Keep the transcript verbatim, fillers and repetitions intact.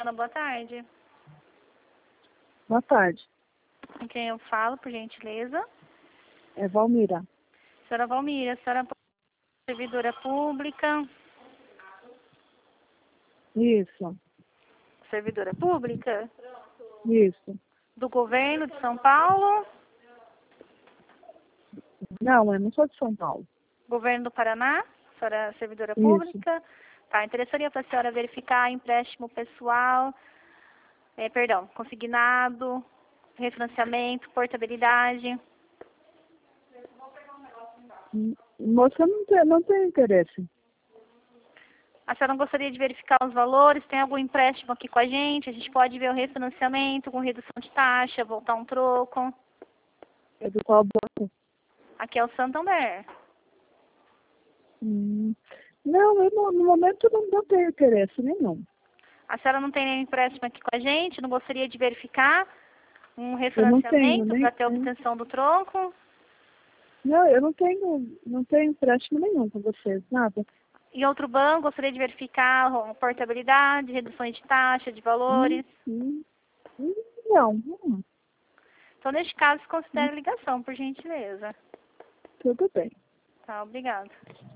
Luciana, boa tarde. Boa tarde. Com quem eu falo, por gentileza? É Valmira. Senhora Valmira, a senhora é servidora pública? Isso, Servidora pública? isso. Do governo de São Paulo? Não, eu não sou de São Paulo. Governo do Paraná? A senhora é servidora Isso. pública? Tá, interessaria para a senhora verificar empréstimo pessoal, é, perdão, consignado, refinanciamento, portabilidade. Moça, não tem, não tem interesse. A senhora não gostaria de verificar os valores? Tem algum empréstimo aqui com a gente? A gente pode ver o refinanciamento com redução de taxa, voltar um troco. É do qual banco? Aqui é o Santander. Hum. Não, eu no, no momento não, não tenho interesse nenhum. A senhora não tem nenhum empréstimo aqui com a gente? Não gostaria de verificar um Eu não tenho, refinanciamento nem para ter tenho. obtenção do troco? Não, eu não tenho, não tenho empréstimo nenhum com vocês, nada. Em outro banco, gostaria de verificar a portabilidade, reduções de taxa, de Hum, valores. hum, hum, não, hum, Então, neste caso, hum, considere ligação, por gentileza. tudo bem. Tá, obrigada.